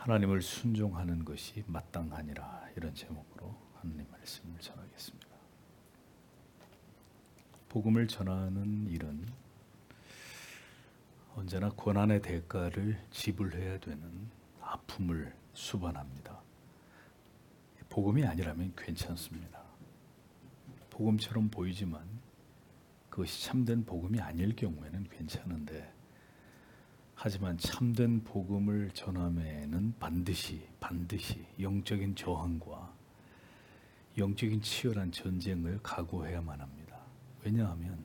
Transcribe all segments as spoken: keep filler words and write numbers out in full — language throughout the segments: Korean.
하나님을 순종하는 것이 마땅하니라, 이런 제목으로 하나님 말씀을 전하겠습니다. 복음을 전하는 일은 언제나 고난의 대가를 지불해야 되는 아픔을 수반합니다. 복음이 아니라면 괜찮습니다. 복음처럼 보이지만 그것이 참된 복음이 아닐 경우에는 괜찮은데, 하지만 참된 복음을 전함에는 반드시 반드시 영적인 저항과 영적인 치열한 전쟁을 각오해야만 합니다. 왜냐하면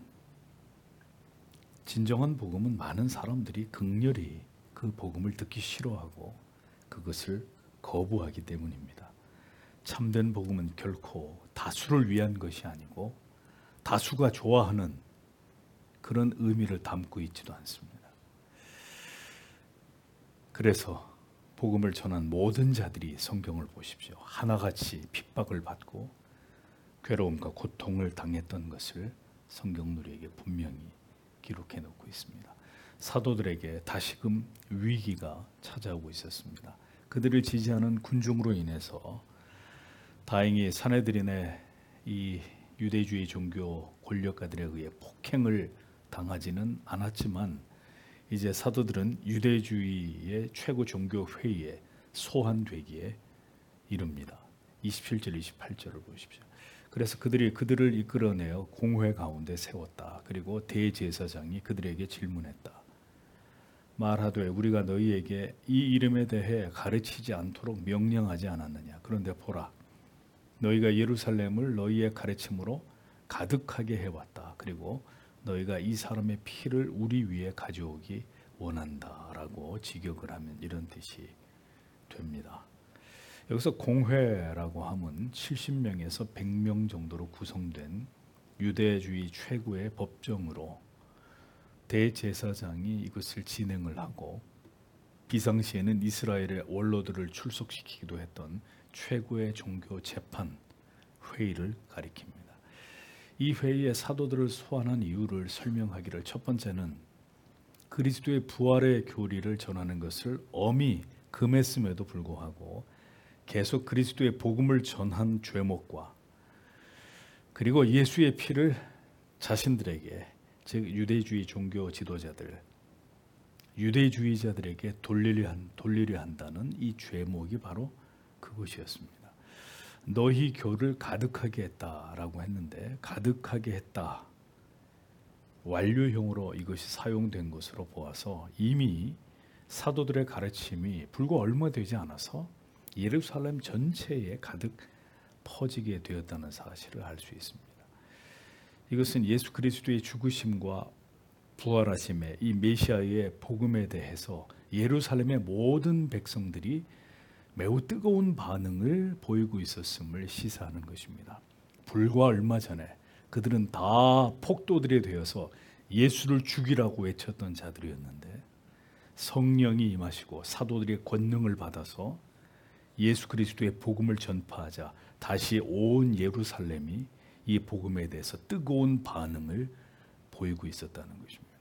진정한 복음은 많은 사람들이 극렬히 그 복음을 듣기 싫어하고 그것을 거부하기 때문입니다. 참된 복음은 결코 다수를 위한 것이 아니고 다수가 좋아하는 그런 의미를 담고 있지도 않습니다. 그래서 복음을 전한 모든 자들이 성경을 보십시오. 하나같이 핍박을 받고 괴로움과 고통을 당했던 것을 성경 우리에게 분명히 기록해 놓고 있습니다. 사도들에게 다시금 위기가 찾아오고 있었습니다. 그들을 지지하는 군중으로 인해서 다행히 사내들인의 이 유대주의 종교 권력가들에 의해 폭행을 당하지는 않았지만, 이제 사도들은 유대주의의 최고 종교 회의에 소환되기에 이릅니다. 이십칠 절 이십팔 절을 보십시오. 그래서 그들이 그들을 이끌어내어 공회 가운데 세웠다. 그리고 대제사장이 그들에게 질문했다. 말하되 우리가 너희에게 이 이름에 대해 가르치지 않도록 명령하지 않았느냐. 그런데 보라, 너희가 예루살렘을 너희의 가르침으로 가득하게 해왔다. 그리고 너희가 이 사람의 피를 우리 위에 가져오기 원한다라고 직역을 하면 이런 뜻이 됩니다. 여기서 공회라고 하면 칠십 명에서 백 명 정도로 구성된 유대주의 최고의 법정으로 대제사장이 이것을 진행을 하고, 비상시에는 이스라엘의 원로들을 출석시키기도 했던 최고의 종교 재판 회의를 가리킵니다. 이 회의에 사도들을 소환한 이유를 설명하기를, 첫 번째는 그리스도의 부활의 교리를 전하는 것을 엄히 금했음에도 불구하고 계속 그리스도의 복음을 전한 죄목과, 그리고 예수의 피를 자신들에게, 즉 유대주의 종교 지도자들, 유대주의자들에게 돌리려, 한, 돌리려 한다는 이 죄목이 바로 그것이었습니다. 너희 교를 가득하게 했다라고 했는데, 가득하게 했다, 완료형으로 이것이 사용된 것으로 보아서 이미 사도들의 가르침이 불과 얼마 되지 않아서 예루살렘 전체에 가득 퍼지게 되었다는 사실을 알 수 있습니다. 이것은 예수 그리스도의 죽으심과 부활하심의 이 메시아의 복음에 대해서 예루살렘의 모든 백성들이 매우 뜨거운 반응을 보이고 있었음을 시사하는 것입니다. 불과 얼마 전에 그들은 다 폭도들이 되어서 예수를 죽이라고 외쳤던 자들이었는데, 성령이 임하시고 사도들의 권능을 받아서 예수 그리스도의 복음을 전파하자 다시 온 예루살렘이 이 복음에 대해서 뜨거운 반응을 보이고 있었다는 것입니다.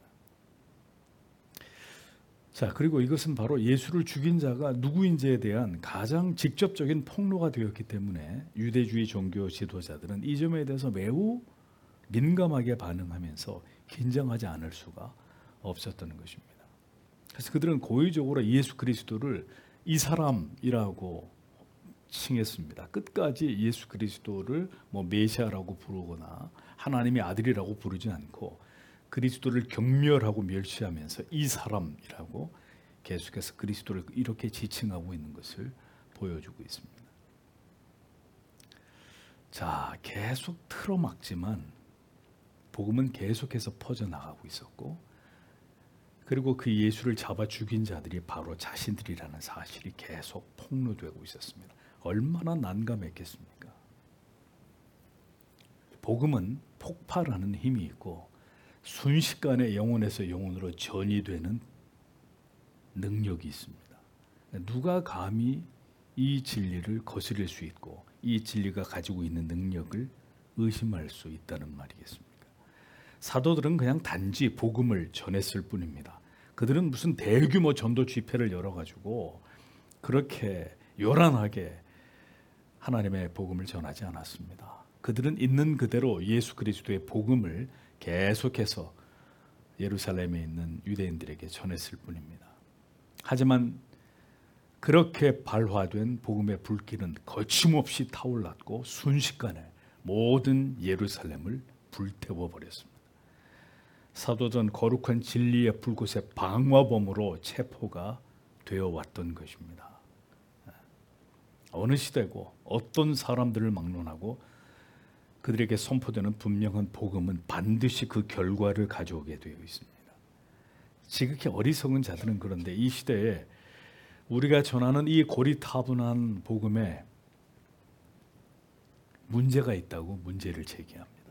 자, 그리고 이것은 바로 예수를 죽인 자가 누구인지에 대한 가장 직접적인 폭로가 되었기 때문에 유대주의 종교 지도자들은 이 점에 대해서 매우 민감하게 반응하면서 긴장하지 않을 수가 없었던 것입니다. 그래서 그들은 고의적으로 예수 그리스도를 이 사람이라고 칭했습니다. 끝까지 예수 그리스도를 뭐 메시아라고 부르거나 하나님의 아들이라고 부르지 않고 그리스도를 경멸하고 멸시하면서 이 사람이라고 계속해서 그리스도를 이렇게 지칭하고 있는 것을 보여주고 있습니다. 자, 계속 틀어막지만 복음은 계속해서 퍼져나가고 있었고, 그리고 그 예수를 잡아 죽인 자들이 바로 자신들이라는 사실이 계속 폭로되고 있었습니다. 얼마나 난감했겠습니까? 복음은 폭발하는 힘이 있고 순식간에 영혼에서 영혼으로 전이되는 능력이 있습니다. 누가 감히 이 진리를 거스릴 수 있고 이 진리가 가지고 있는 능력을 의심할 수 있다는 말이겠습니까? 사도들은 그냥 단지 복음을 전했을 뿐입니다. 그들은 무슨 대규모 전도 집회를 열어가지고 그렇게 요란하게 하나님의 복음을 전하지 않았습니다. 그들은 있는 그대로 예수 그리스도의 복음을 계속해서 예루살렘에 있는 유대인들에게 전했을 뿐입니다. 하지만 그렇게 발화된 복음의 불길은 거침없이 타올랐고 순식간에 모든 예루살렘을 불태워 버렸습니다. 사도전 거룩한 진리의 불꽃의 방화범으로 체포가 되어 왔던 것입니다. 어느 시대고 어떤 사람들을 막론하고 그들에게 선포되는 분명한 복음은 반드시 그 결과를 가져오게 되어 있습니다. 지극히 어리석은 자들은 그런데 이 시대에 우리가 전하는 이 고리타분한 복음에 문제가 있다고 문제를 제기합니다.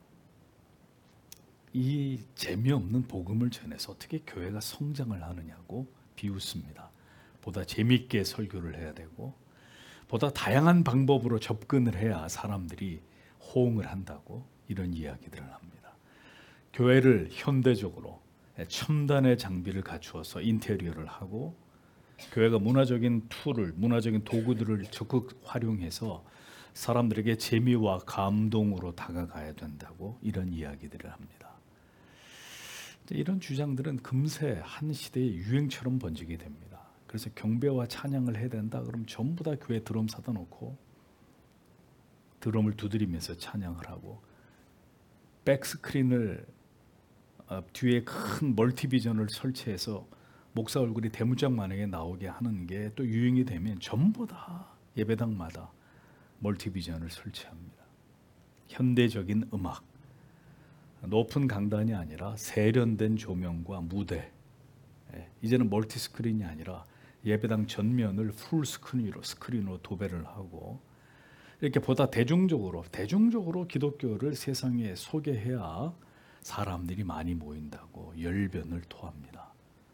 이 재미없는 복음을 전해서 어떻게 교회가 성장을 하느냐고 비웃습니다. 보다 재미있게 설교를 해야 되고 보다 다양한 방법으로 접근을 해야 사람들이 호응을 한다고 이런 이야기들을 합니다. 교회를 현대적으로 첨단의 장비를 갖추어서 인테리어를 하고 교회가 문화적인 툴을, 문화적인 도구들을 적극 활용해서 사람들에게 재미와 감동으로 다가가야 된다고 이런 이야기들을 합니다. 이런 주장들은 금세 한 시대의 유행처럼 번지게 됩니다. 그래서 경배와 찬양을 해야 된다 그러면 전부 다 교회 드럼 사다 놓고 드럼을 두드리면서 찬양을 하고 백스크린을 뒤에 큰 멀티비전을 설치해서 목사 얼굴이 대문짝만하게 나오게 하는 게 또 유행이 되면 전부 다 예배당마다 멀티비전을 설치합니다. 현대적인 음악, 높은 강단이 아니라 세련된 조명과 무대, 이제는 멀티스크린이 아니라 예배당 전면을 풀스크린으로 스크린으로 도배를 하고 이렇게 보다 대중적으로 대중적으로 기독교를 세상에 소개해야 사람들이 많이 모인다고 열변을 토합니다.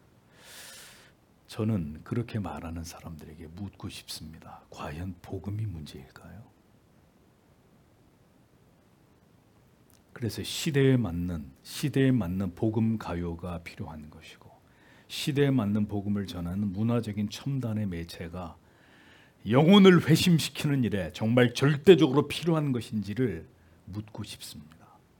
저는 그렇게 말하는 사람들에게 묻고 싶습니다. 과연 복음이 문제일까요? 그래서 시대에 맞는 시대에 맞는 복음 가요가 필요한 것이고 시대에 맞는 복음을 전하는 문화적인 첨단의 매체가 영혼을 회심시키는 일에 정말 절대적으로 필요한 것인지를 묻고 싶습니다.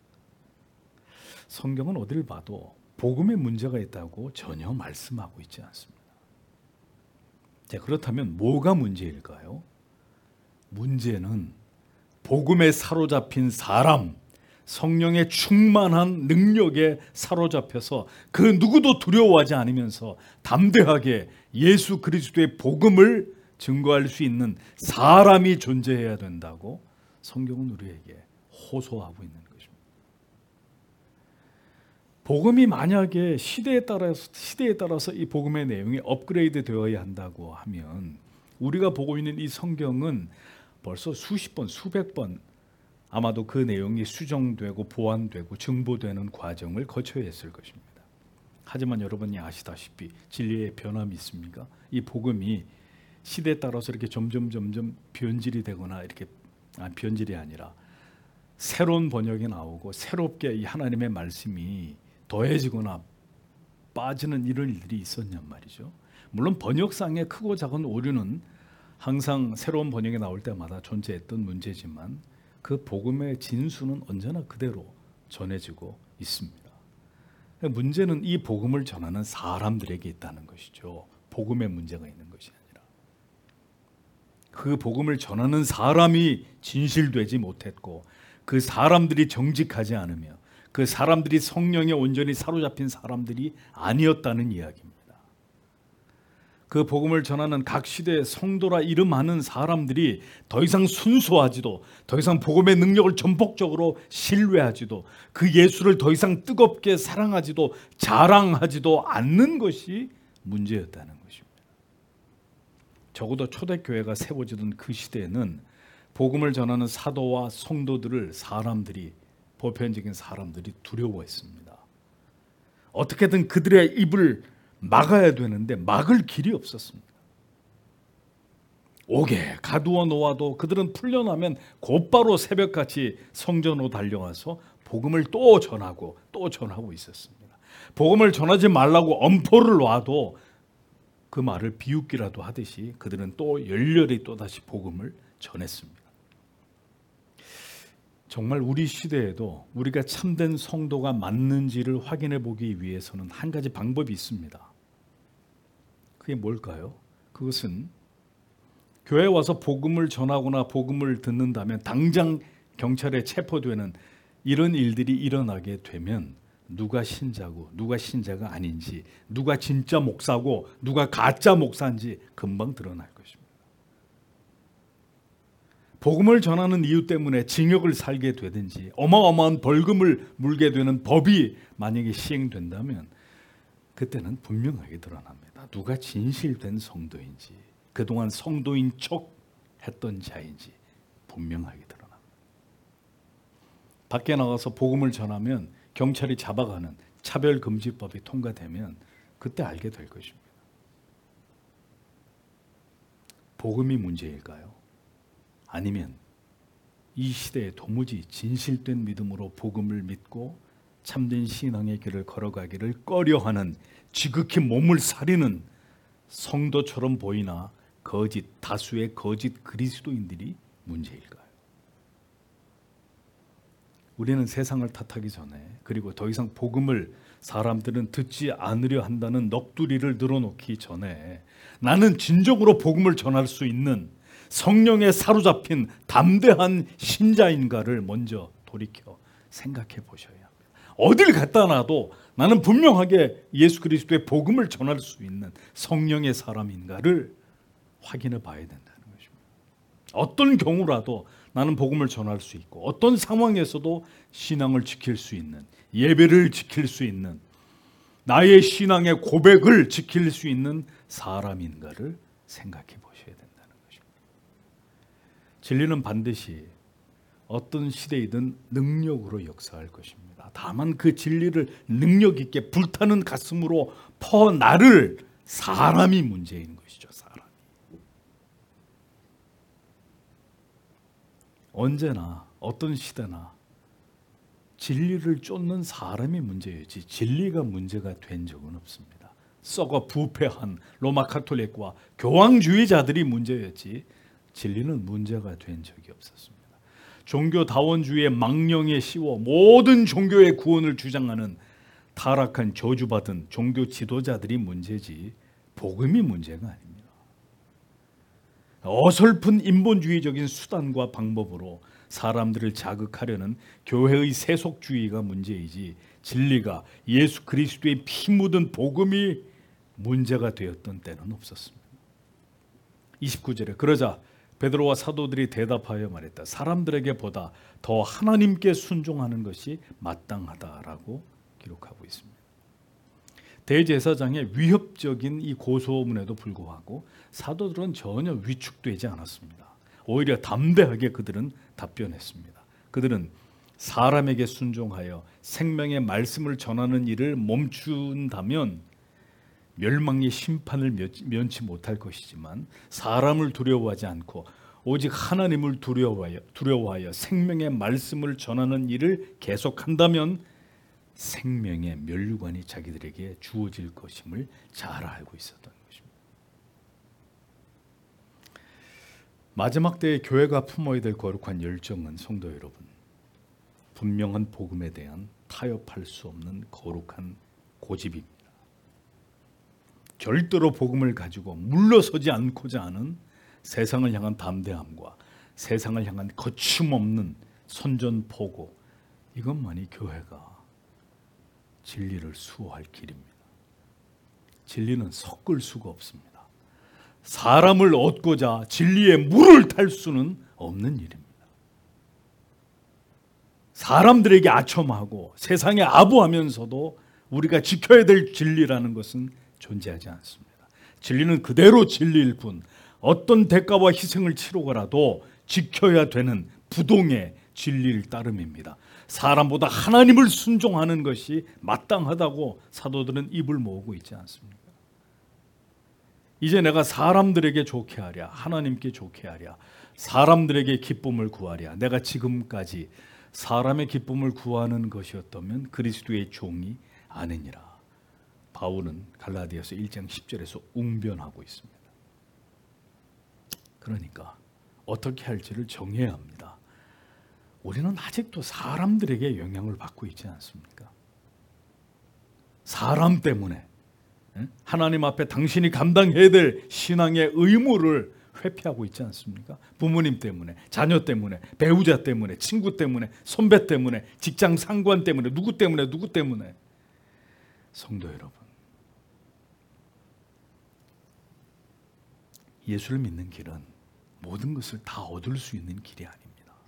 성경은 어딜 봐도 복음에 문제가 있다고 전혀 말씀하고 있지 않습니다. 자, 그렇다면 뭐가 문제일까요? 문제는 복음에 사로잡힌 사람, 성령의 충만한 능력에 사로잡혀서 그 누구도 두려워하지 않으면서 담대하게 예수 그리스도의 복음을 증거할 수 있는 사람이 존재해야 된다고 성경은 우리에게 호소하고 있는 것입니다. 복음이 만약에 시대에 따라서 시대에 따라서 이 복음의 내용이 업그레이드 되어야 한다고 하면 우리가 보고 있는 이 성경은 벌써 수십 번, 수백 번 아마도 그 내용이 수정되고 보완되고 증보되는 과정을 거쳐야 했을 것입니다. 하지만 여러분이 아시다시피 진리의 변함이 있습니까? 이 복음이 시대에 따라서 이렇게 점점 점점 변질이 되거나 이렇게 아, 변질이 아니라 새로운 번역이 나오고 새롭게 이 하나님의 말씀이 더해지거나 빠지는 이런 일들이 있었냔 말이죠. 물론 번역상의 크고 작은 오류는 항상 새로운 번역이 나올 때마다 존재했던 문제지만 그 복음의 진수는 언제나 그대로 전해지고 있습니다. 문제는 이 복음을 전하는 사람들에게 있다는 것이죠. 복음에 문제가 있는 것이 아니라 그 복음을 전하는 사람이 진실되지 못했고 그 사람들이 정직하지 않으며 그 사람들이 성령에 온전히 사로잡힌 사람들이 아니었다는 이야기입니다. 그 복음을 전하는 각 시대의 성도라 이름하는 사람들이 더 이상 순수하지도 더 이상 복음의 능력을 전폭적으로 신뢰하지도 그 예수를 더 이상 뜨겁게 사랑하지도 자랑하지도 않는 것이 문제였다는 것입니다. 적어도 초대교회가 세워지던 그 시대에는 복음을 전하는 사도와 성도들을 사람들이 보편적인 사람들이 두려워했습니다. 어떻게든 그들의 입을 막아야 되는데 막을 길이 없었습니다. 옥에 가두어 놓아도 그들은 풀려나면 곧바로 새벽같이 성전으로 달려와서 복음을 또 전하고 또 전하고 있었습니다. 복음을 전하지 말라고 엄포를 놔도 그 말을 비웃기라도 하듯이 그들은 또 열렬히 또다시 복음을 전했습니다. 정말 우리 시대에도 우리가 참된 성도가 맞는지를 확인해 보기 위해서는 한 가지 방법이 있습니다. 그게 뭘까요? 그것은 교회에 와서 복음을 전하거나 복음을 듣는다면 당장 경찰에 체포되는 이런 일들이 일어나게 되면 누가 신자고 누가 신자가 아닌지, 누가 진짜 목사고 누가 가짜 목사인지 금방 드러날 것입니다. 복음을 전하는 이유 때문에 징역을 살게 되든지 어마어마한 벌금을 물게 되는 법이 만약에 시행된다면 그때는 분명하게 드러납니다. 누가 진실된 성도인지, 그동안 성도인 척 했던 자인지 분명하게 드러납니다. 밖에 나가서 복음을 전하면 경찰이 잡아가는 차별금지법이 통과되면 그때 알게 될 것입니다. 복음이 문제일까요? 아니면 이 시대에 도무지 진실된 믿음으로 복음을 믿고 참된 신앙의 길을 걸어가기를 꺼려하는, 지극히 몸을 사리는 성도처럼 보이나 거짓, 다수의 거짓 그리스도인들이 문제일까요? 우리는 세상을 탓하기 전에, 그리고 더 이상 복음을 사람들은 듣지 않으려 한다는 넋두리를 늘어놓기 전에 나는 진정으로 복음을 전할 수 있는 성령에 사로잡힌 담대한 신자인가를 먼저 돌이켜 생각해 보셔야 합니다. 어딜 갖다 놔도 나는 분명하게 예수 그리스도의 복음을 전할 수 있는 성령의 사람인가를 확인해 봐야 된다는 것입니다. 어떤 경우라도 나는 복음을 전할 수 있고 어떤 상황에서도 신앙을 지킬 수 있는, 예배를 지킬 수 있는, 나의 신앙의 고백을 지킬 수 있는 사람인가를 생각해 보셔야 된다는 것입니다. 진리는 반드시 어떤 시대이든 능력으로 역사할 것입니다. 다만 그 진리를 능력 있게 불타는 가슴으로 퍼나를 사람이 문제인 것이죠. 사람이. 언제나 어떤 시대나 진리를 쫓는 사람이 문제였지 진리가 문제가 된 적은 없습니다. 썩어 부패한 로마 카톨릭과 교황주의자들이 문제였지 진리는 문제가 된 적이 없었습니다. 종교다원주의의 망령에 씌워 모든 종교의 구원을 주장하는 타락한 저주받은 종교 지도자들이 문제지 복음이 문제가 아닙니다. 어설픈 인본주의적인 수단과 방법으로 사람들을 자극하려는 교회의 세속주의가 문제이지 진리가 예수 그리스도의 피 묻은 복음이 문제가 되었던 때는 없었습니다. 이십구 절에 그러자 베드로와 사도들이 대답하여 말했다. 사람들에게 보다 더 하나님께 순종하는 것이 마땅하다라고 기록하고 있습니다. 대제사장의 위협적인 이 고소문에도 불구하고 사도들은 전혀 위축되지 않았습니다. 오히려 담대하게 그들은 답변했습니다. 그들은 사람에게 순종하여 생명의 말씀을 전하는 일을 멈춘다면 멸망의 심판을 면치 못할 것이지만 사람을 두려워하지 않고 오직 하나님을 두려워하여, 두려워하여 생명의 말씀을 전하는 일을 계속한다면 생명의 면류관이 자기들에게 주어질 것임을 잘 알고 있었던 것입니다. 마지막 때에 교회가 품어야 될 거룩한 열정은 성도 여러분, 분명한 복음에 대한 타협할 수 없는 거룩한 고집입니다. 절대로 복음을 가지고 물러서지 않고자 하는 세상을 향한 담대함과 세상을 향한 거침없는 선전포고, 이것만이 교회가 진리를 수호할 길입니다. 진리는 섞을 수가 없습니다. 사람을 얻고자 진리에 물을 탈 수는 없는 일입니다. 사람들에게 아첨하고 세상에 아부하면서도 우리가 지켜야 될 진리라는 것은 존재하지 않습니다. 진리는 그대로 진리일 뿐 어떤 대가와 희생을 치르고라도 지켜야 되는 부동의 진리일 따름입니다. 사람보다 하나님을 순종하는 것이 마땅하다고 사도들은 입을 모으고 있지 않습니까? 이제 내가 사람들에게 좋게 하랴, 하나님께 좋게 하랴, 사람들에게 기쁨을 구하랴. 내가 지금까지 사람의 기쁨을 구하는 것이었다면 그리스도의 종이 아니니라. 바울은 갈라디아서 일 장 십 절에서 웅변하고 있습니다. 그러니까 어떻게 할지를 정해야 합니다. 우리는 아직도 사람들에게 영향을 받고 있지 않습니까? 사람 때문에 하나님 앞에 당신이 감당해야 될 신앙의 의무를 회피하고 있지 않습니까? 부모님 때문에, 자녀 때문에, 배우자 때문에, 친구 때문에, 선배 때문에, 직장 상관 때문에, 누구 때문에, 누구 때문에. 성도 여러분, 예수를 믿는 길은 모든 것을 다 얻을 수 있는 길이 아닙니다.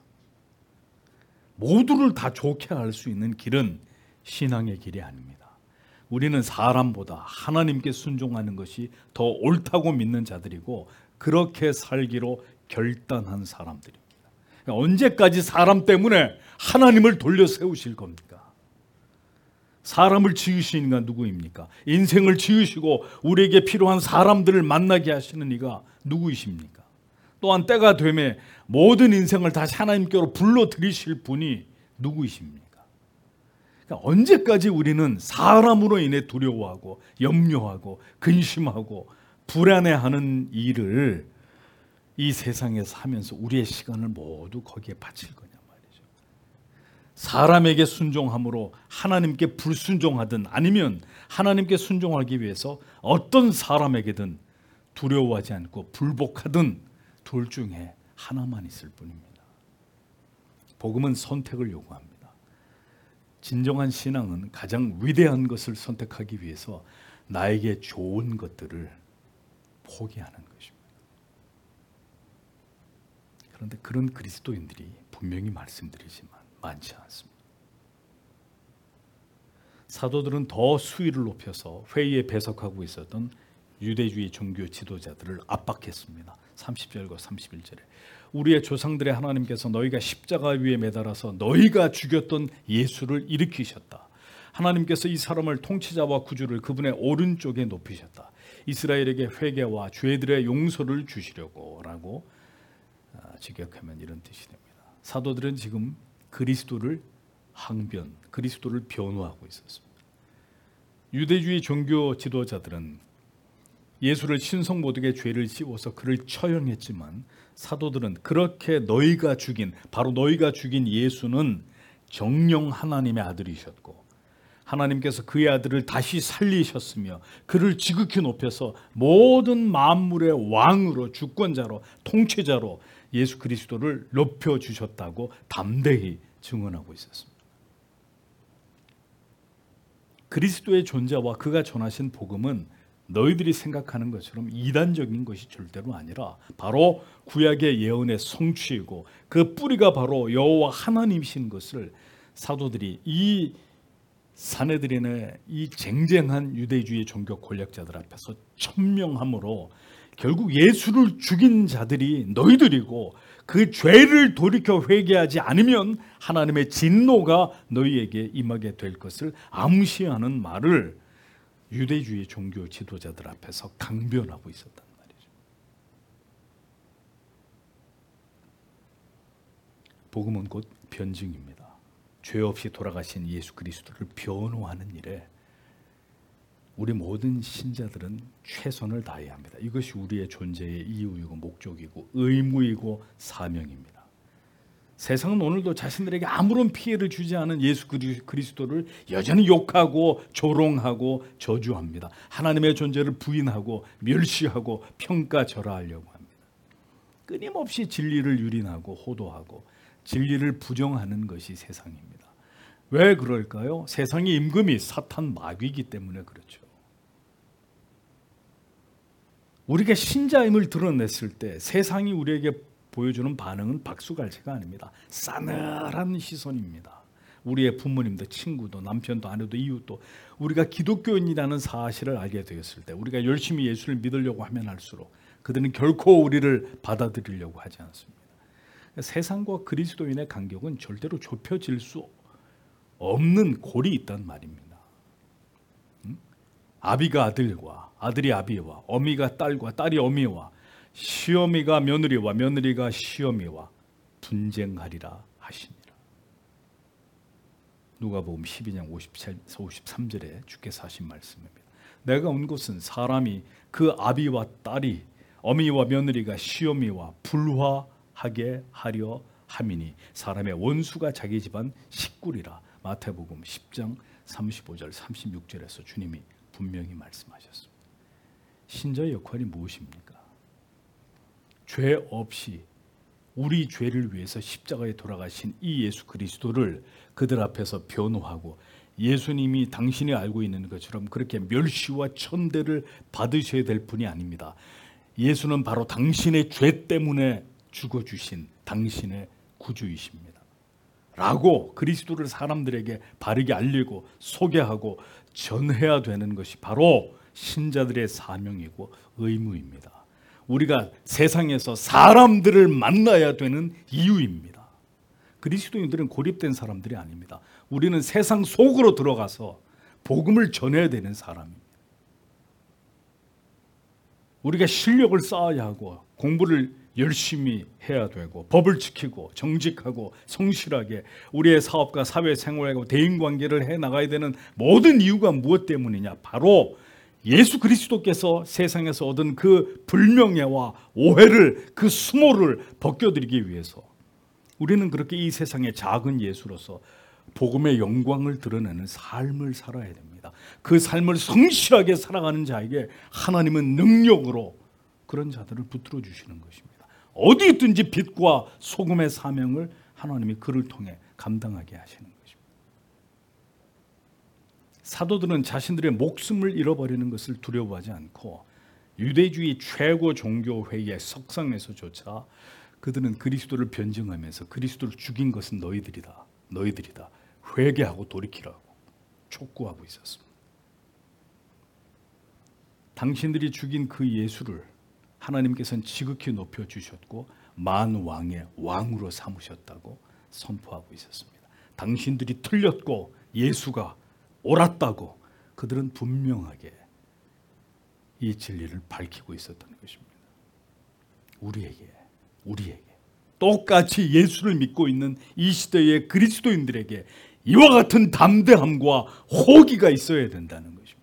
모두를 다 좋게 할 수 있는 길은 신앙의 길이 아닙니다. 우리는 사람보다 하나님께 순종하는 것이 더 옳다고 믿는 자들이고 그렇게 살기로 결단한 사람들입니다. 언제까지 사람 때문에 하나님을 돌려 세우실 겁니까? 사람을 지으신 이가 누구입니까? 인생을 지으시고 우리에게 필요한 사람들을 만나게 하시는 이가 누구이십니까? 또한 때가 되면 모든 인생을 다시 하나님께로 불러들이실 분이 누구이십니까? 그러니까 언제까지 우리는 사람으로 인해 두려워하고 염려하고 근심하고 불안해하는 일을 이 세상에서 하면서 우리의 시간을 모두 거기에 바칠 거냐 말이죠. 사람에게 순종함으로 하나님께 불순종하든 아니면 하나님께 순종하기 위해서 어떤 사람에게든 두려워하지 않고 불복하든 둘 중에 하나만 있을 뿐입니다. 복음은 선택을 요구합니다. 진정한 신앙은 가장 위대한 것을 선택하기 위해서 나에게 좋은 것들을 포기하는 것입니다. 그런데 그런 그리스도인들이 분명히 말씀드리지만 많지 않습니다. 사도들은 더 수위를 높여서 회의에 배석하고 있었던 유대주의 종교 지도자들을 압박했습니다. 삼십 절과 삼십일 절에 우리의 조상들의 하나님께서 너희가 십자가 위에 매달아서 너희가 죽였던 예수를 일으키셨다. 하나님께서 이 사람을 통치자와 구주를 그분의 오른쪽에 높이셨다. 이스라엘에게 회개와 죄들의 용서를 주시려고 라고 직역하면 이런 뜻이 됩니다. 사도들은 지금 그리스도를 항변, 그리스도를 변호하고 있었습니다. 유대주의 종교 지도자들은 예수를 신성 모독의 죄를 씌워서 그를 처형했지만 사도들은 그렇게 너희가 죽인, 바로 너희가 죽인 예수는 정령 하나님의 아들이셨고 하나님께서 그의 아들을 다시 살리셨으며 그를 지극히 높여서 모든 만물의 왕으로, 주권자로, 통치자로 예수 그리스도를 높여주셨다고 담대히 증언하고 있었습니다. 그리스도의 존재와 그가 전하신 복음은 너희들이 생각하는 것처럼 이단적인 것이 절대로 아니라 바로 구약의 예언의 성취이고 그 뿌리가 바로 여호와 하나님이신 것을 사도들이 이 사내들인의 이 쟁쟁한 유대주의 종교 권력자들 앞에서 천명함으로 결국 예수를 죽인 자들이 너희들이고 그 죄를 돌이켜 회개하지 않으면 하나님의 진노가 너희에게 임하게 될 것을 암시하는 말을 유대주의 종교 지도자들 앞에서 강변하고 있었단 말이죠. 복음은 곧 변증입니다. 죄 없이 돌아가신 예수 그리스도를 변호하는 일에 우리 모든 신자들은 최선을 다해야 합니다. 이것이 우리의 존재의 이유이고 목적이고 의무이고 사명입니다. 세상은 오늘도 자신들에게 아무런 피해를 주지 않은 예수 그리스도를 여전히 욕하고 조롱하고 저주합니다. 하나님의 존재를 부인하고 멸시하고 평가절하하려고 합니다. 끊임없이 진리를 유린하고 호도하고 진리를 부정하는 것이 세상입니다. 왜 그럴까요? 세상의 임금이 사탄 마귀이기 때문에 그렇죠. 우리가 신자임을 드러냈을 때 세상이 우리에게 보여주는 반응은 박수갈채가 아닙니다. 싸늘한 시선입니다. 우리의 부모님도 친구도 남편도 아내도 이웃도 우리가 기독교인이라는 사실을 알게 되었을 때 우리가 열심히 예수를 믿으려고 하면 할수록 그들은 결코 우리를 받아들이려고 하지 않습니다. 세상과 그리스도인의 간격은 절대로 좁혀질 수 없는 골이 있단 말입니다. 응? 아비가 아들과 아들이 아비와 어미가 딸과 딸이 어미와 시어미가 며느리와 며느리가 시어미와 분쟁하리라 하시니라. 누가복음 십이 장 오십삼 절에 주께서 하신 말씀입니다. 내가 온 것은 사람이 그 아비와 딸이 어미와 며느리가 시어미와 불화하게 하려 함이니 사람의 원수가 자기 집안 식구리라. 마태복음 십 장 삼십오 절 삼십육 절에서 주님이 분명히 말씀하셨습니다. 신자의 역할이 무엇입니까? 죄 없이 우리 죄를 위해서 십자가에 돌아가신 이 예수 그리스도를 그들 앞에서 변호하고 예수님이 당신이 알고 있는 것처럼 그렇게 멸시와 천대를 받으셔야 될 분이 아닙니다. 예수는 바로 당신의 죄 때문에 죽어주신 당신의 구주이십니다. 라고 그리스도를 사람들에게 바르게 알리고 소개하고 전해야 되는 것이 바로 신자들의 사명이고 의무입니다. 우리가 세상에서 사람들을 만나야 되는 이유입니다. 그리스도인들은 고립된 사람들이 아닙니다. 우리는 세상 속으로 들어가서 복음을 전해야 되는 사람입니다. 우리가 실력을 쌓아야 하고 공부를 열심히 해야 되고 법을 지키고 정직하고 성실하게 우리의 사업과 사회생활하고 대인관계를 해나가야 되는 모든 이유가 무엇 때문이냐? 바로 예수 그리스도께서 세상에서 얻은 그 불명예와 오해를, 그 수모를 벗겨드리기 위해서 우리는 그렇게 이 세상의 작은 예수로서 복음의 영광을 드러내는 삶을 살아야 됩니다. 그 삶을 성실하게 살아가는 자에게 하나님은 능력으로 그런 자들을 붙들어 주시는 것입니다. 어디 있든지 빛과 소금의 사명을 하나님이 그를 통해 감당하게 하시는 것입니다. 사도들은 자신들의 목숨을 잃어버리는 것을 두려워하지 않고 유대주의 최고 종교회의의 석상에서조차 그들은 그리스도를 변증하면서 그리스도를 죽인 것은 너희들이다, 너희들이다 회개하고 돌이키라고 촉구하고 있었습니다. 당신들이 죽인 그 예수를 하나님께서는 지극히 높여주셨고 만왕의 왕으로 삼으셨다고 선포하고 있었습니다. 당신들이 틀렸고 예수가 옳았다고 그들은 분명하게 이 진리를 밝히고 있었던 것입니다. 우리에게 우리에게 똑같이 예수를 믿고 있는 이 시대의 그리스도인들에게 이와 같은 담대함과 호기가 있어야 된다는 것입니다.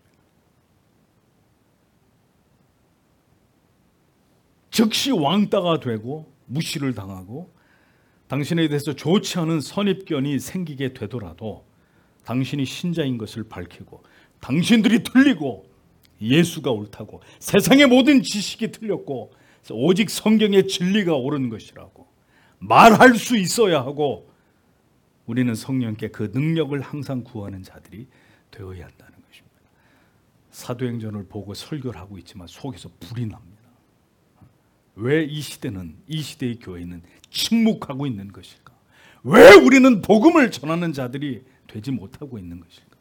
즉시 왕따가 되고 무시를 당하고 당신에 대해서 좋지 않은 선입견이 생기게 되더라도 당신이 신자인 것을 밝히고 당신들이 틀리고 예수가 옳다고 세상의 모든 지식이 틀렸고 오직 성경의 진리가 옳은 것이라고 말할 수 있어야 하고 우리는 성령께 그 능력을 항상 구하는 자들이 되어야 한다는 것입니다. 사도행전을 보고 설교를 하고 있지만 속에서 불이 납니다. 왜 이 시대는 이 시대의 교회는 침묵하고 있는 것일까? 왜 우리는 복음을 전하는 자들이 되지 못하고 있는 것일까?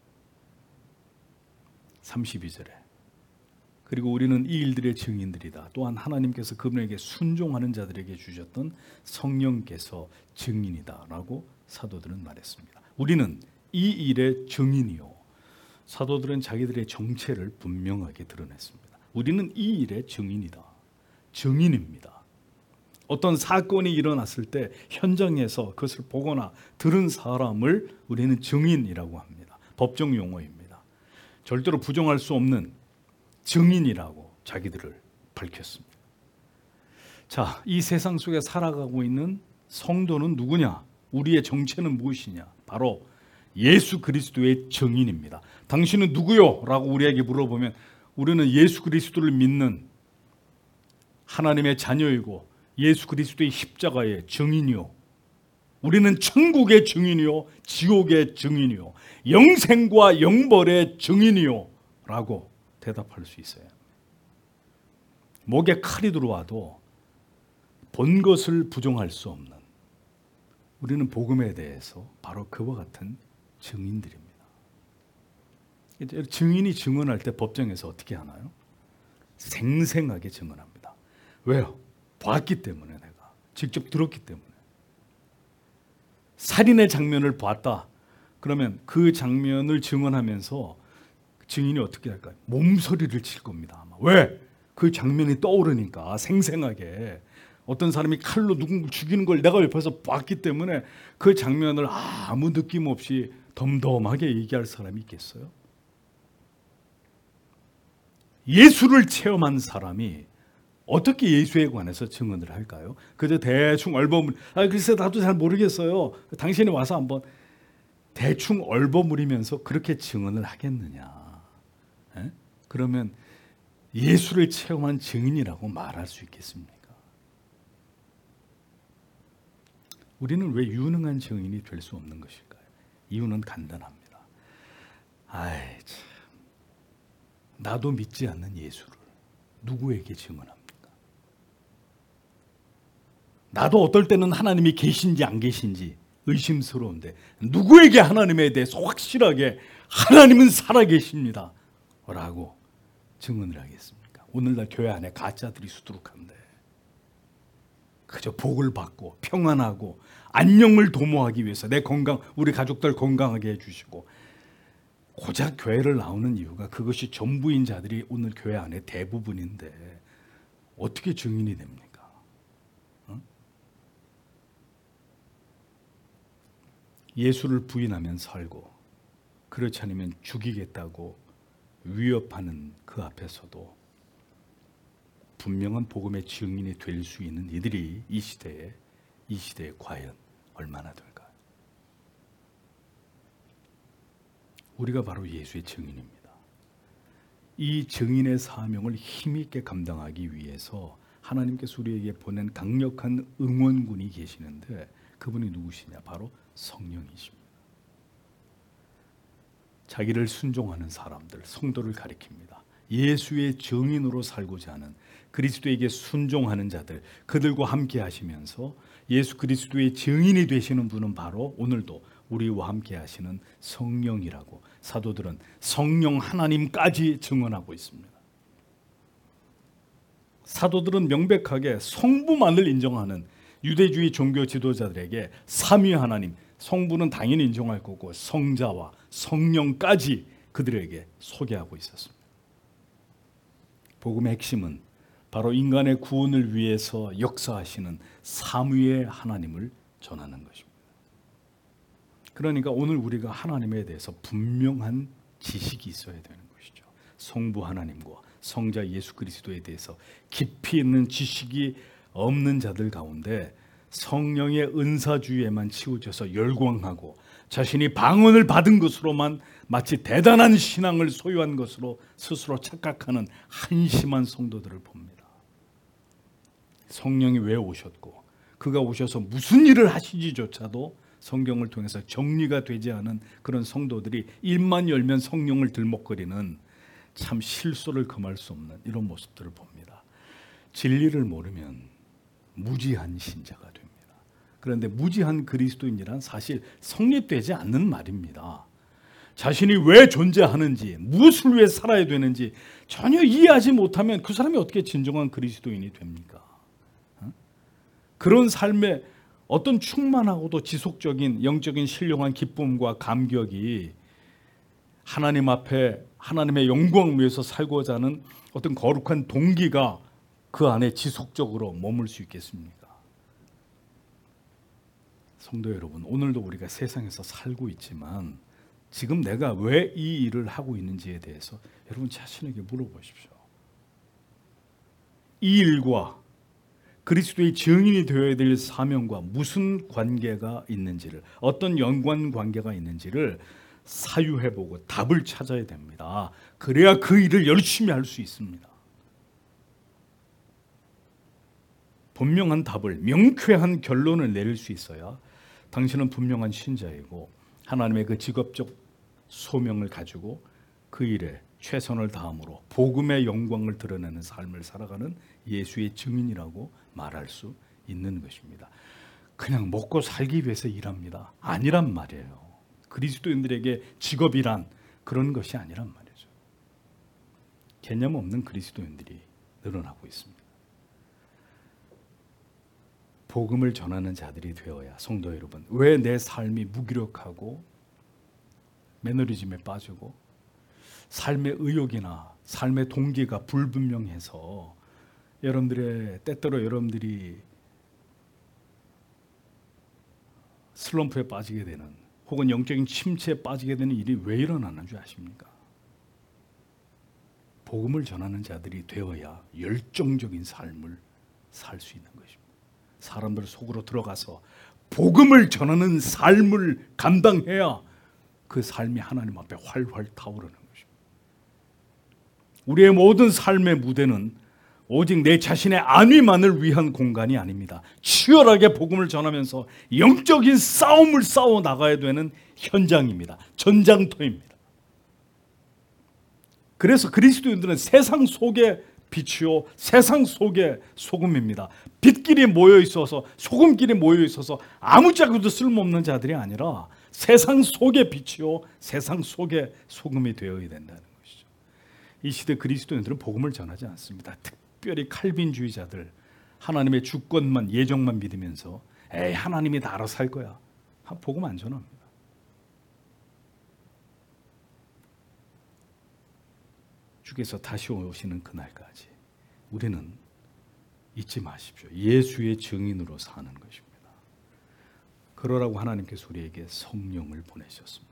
삼십이 절에 그리고 우리는 이 일들의 증인들이다. 또한 하나님께서 그분에게 순종하는 자들에게 주셨던 성령께서 증인이다 라고 사도들은 말했습니다. 우리는 이 일의 증인이요. 사도들은 자기들의 정체를 분명하게 드러냈습니다. 우리는 이 일의 증인이다. 증인입니다. 어떤 사건이 일어났을 때 현장에서 그것을 보거나 들은 사람을 우리는 증인이라고 합니다. 법정 용어입니다. 절대로 부정할 수 없는 증인이라고 자기들을 밝혔습니다. 자, 이 세상 속에 살아가고 있는 성도는 누구냐? 우리의 정체는 무엇이냐? 바로 예수 그리스도의 증인입니다. 당신은 누구요? 라고 우리에게 물어보면 우리는 예수 그리스도를 믿는 하나님의 자녀이고 예수 그리스도의 십자가의 증인이요. 우리는 천국의 증인이요. 지옥의 증인이요. 영생과 영벌의 증인이요. 라고 대답할 수 있어요. 목에 칼이 들어와도 본 것을 부정할 수 없는 우리는 복음에 대해서 바로 그와 같은 증인들입니다. 증인이 증언할 때 법정에서 어떻게 하나요? 생생하게 증언합니다. 왜요? 봤기 때문에 내가 직접 들었기 때문에. 살인의 장면을 봤다. 그러면 그 장면을 증언하면서 증인이 어떻게 할까요? 몸서리를 칠 겁니다. 아마. 왜? 그 장면이 떠오르니까 생생하게 어떤 사람이 칼로 누군가를 죽이는 걸 내가 옆에서 봤기 때문에 그 장면을 아무 느낌 없이 덤덤하게 얘기할 사람이 있겠어요? 예수를 체험한 사람이 어떻게 예수에 관해서 증언을 할까요? 그저 대충 얼버무리, 아, 글쎄 나도 잘 모르겠어요. 당신이 와서 한번 대충 얼버무리면서 그렇게 증언을 하겠느냐? 에? 그러면 예수를 체험한 증인이라고 말할 수 있겠습니까? 우리는 왜 유능한 증인이 될 수 없는 것일까요? 이유는 간단합니다. 아이 참, 나도 믿지 않는 예수를 누구에게 증언합니까? 나도 어떨 때는 하나님이 계신지 안 계신지 의심스러운데 누구에게 하나님에 대해서 확실하게 하나님은 살아계십니다 라고 증언을 하겠습니까? 오늘날 교회 안에 가짜들이 수두룩한데 그저 복을 받고 평안하고 안녕을 도모하기 위해서 내 건강, 우리 가족들 건강하게 해주시고 고작 교회를 나오는 이유가 그것이 전부인 자들이 오늘 교회 안에 대부분인데 어떻게 증인이 됩니까? 어? 예수를 부인하면 살고 그렇지 않으면 죽이겠다고 위협하는 그 앞에서도 분명한 복음의 증인이 될 수 있는 이들이 이 시대에 이 시대에 과연 얼마나 될까요? 우리가 바로 예수의 증인입니다. 이 증인의 사명을 힘있게 감당하기 위해서 하나님께서 우리에게 보낸 강력한 응원군이 계시는데 그분이 누구시냐? 바로 성령이십니다. 자기를 순종하는 사람들, 성도를 가리킵니다. 예수의 증인으로 살고자 하는 그리스도에게 순종하는 자들, 그들과 함께 하시면서 예수 그리스도의 증인이 되시는 분은 바로 오늘도 우리와 함께 하시는 성령이라고 사도들은 성령 하나님까지 증언하고 있습니다. 사도들은 명백하게 성부만을 인정하는 유대주의 종교 지도자들에게 삼위 하나님, 성부는 당연히 인정할 거고 성자와 성령까지 그들에게 소개하고 있었습니다. 복음의 핵심은 바로 인간의 구원을 위해서 역사하시는 삼위의 하나님을 전하는 것입니다. 그러니까 오늘 우리가 하나님에 대해서 분명한 지식이 있어야 되는 것이죠. 성부 하나님과 성자 예수 그리스도에 대해서 깊이 있는 지식이 없는 자들 가운데 성령의 은사주의에만 치우쳐서 열광하고 자신이 방언을 받은 것으로만 마치 대단한 신앙을 소유한 것으로 스스로 착각하는 한심한 성도들을 봅니다. 성령이 왜 오셨고 그가 오셔서 무슨 일을 하시지조차도 성경을 통해서 정리가 되지 않은 그런 성도들이 입만 열면 성령을 들먹거리는 참 실소를 금할 수 없는 이런 모습들을 봅니다. 진리를 모르면 무지한 신자가 됩니다. 그런데 무지한 그리스도인이란 사실 성립되지 않는 말입니다. 자신이 왜 존재하는지, 무엇을 위해 살아야 되는지 전혀 이해하지 못하면 그 사람이 어떻게 진정한 그리스도인이 됩니까? 그런 삶에 어떤 충만하고도 지속적인 영적인 신령한 기쁨과 감격이 하나님 앞에 하나님의 영광을 위해서 살고자 하는 어떤 거룩한 동기가 그 안에 지속적으로 머물 수 있겠습니까? 성도 여러분, 오늘도 우리가 세상에서 살고 있지만 지금 내가 왜 이 일을 하고 있는지에 대해서 여러분 자신에게 물어보십시오. 이 일과 그리스도의 증인이 되어야 될 사명과 무슨 관계가 있는지를, 어떤 연관 관계가 있는지를 사유해보고 답을 찾아야 됩니다. 그래야 그 일을 열심히 할 수 있습니다. 분명한 답을, 명쾌한 결론을 내릴 수 있어야 당신은 분명한 신자이고 하나님의 그 직업적 소명을 가지고 그 일에 최선을 다함으로 복음의 영광을 드러내는 삶을 살아가는 예수의 증인이라고 말할 수 있는 것입니다. 그냥 먹고 살기 위해서 일합니다. 아니란 말이에요. 그리스도인들에게 직업이란 그런 것이 아니란 말이죠. 개념 없는 그리스도인들이 늘어나고 있습니다. 복음을 전하는 자들이 되어야, 성도 여러분, 왜 내 삶이 무기력하고 매너리즘에 빠지고 삶의 의욕이나 삶의 동기가 불분명해서 여러분들의 때때로 여러분들이 슬럼프에 빠지게 되는, 혹은 영적인 침체에 빠지게 되는 일이 왜 일어나는 줄 아십니까? 복음을 전하는 자들이 되어야 열정적인 삶을 살 수 있는 것입니다. 사람들 속으로 들어가서 복음을 전하는 삶을 감당해야 그 삶이 하나님 앞에 활활 타오르는 것입니다. 우리의 모든 삶의 무대는 오직 내 자신의 안위만을 위한 공간이 아닙니다. 치열하게 복음을 전하면서 영적인 싸움을 싸워 나가야 되는 현장입니다. 전장터입니다. 그래서 그리스도인들은 세상 속의 빛이요 세상 속의 소금입니다. 빛끼리 모여 있어서 소금끼리 모여 있어서 아무짝에도 쓸모없는 자들이 아니라 세상 속의 빛이요 세상 속의 소금이 되어야 된다는 것이죠. 이 시대 그리스도인들은 복음을 전하지 않습니다. 특별히 칼빈주의자들, 하나님의 주권만 예정만 믿으면서 에이 하나님이 다 알아서 할 거야, 복음 안 전합니다. 주께서 다시 오시는 그날까지 우리는 잊지 마십시오. 예수의 증인으로 사는 것입니다. 그러라고 하나님께서 우리에게 성령을 보내셨습니다.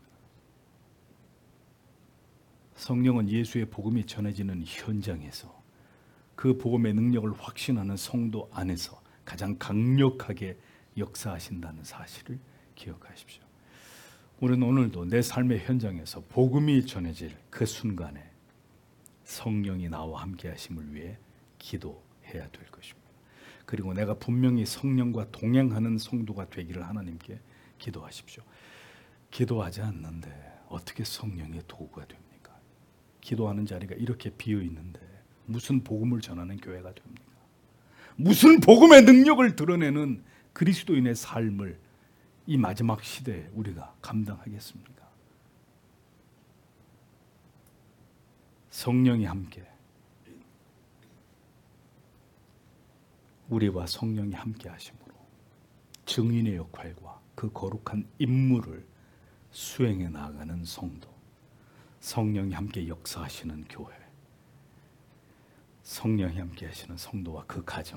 성령은 예수의 복음이 전해지는 현장에서 그 복음의 능력을 확신하는 성도 안에서 가장 강력하게 역사하신다는 사실을 기억하십시오. 우리는 오늘도 내 삶의 현장에서 복음이 전해질 그 순간에 성령이 나와 함께 하심을 위해 기도해야 될 것입니다. 그리고 내가 분명히 성령과 동행하는 성도가 되기를 하나님께 기도하십시오. 기도하지 않는데 어떻게 성령의 도구가 됩니까? 기도하는 자리가 이렇게 비어 있는데 무슨 복음을 전하는 교회가 됩니까? 무슨 복음의 능력을 드러내는 그리스도인의 삶을 이 마지막 시대에 우리가 감당하겠습니까? 성령이 함께, 우리와 성령이 함께 하심으로 증인의 역할과 그 거룩한 임무를 수행해 나가는 성도, 성령이 함께 역사하시는 교회, 성령이 함께 하시는 성도와 그 가정,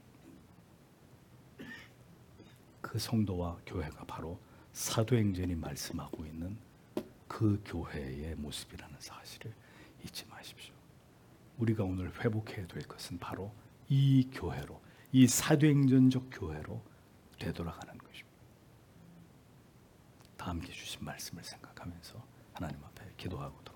그 성도와 교회가 바로 사도행전이 말씀하고 있는 그 교회의 모습이라는 사실을 잊지 마십시오. 우리가 오늘 회복해야 될 것은 바로 이 교회로, 이 사도행전적 교회로 되돌아가는 것입니다. 다 함께 주신 말씀을 생각하면서 하나님 앞에 기도하고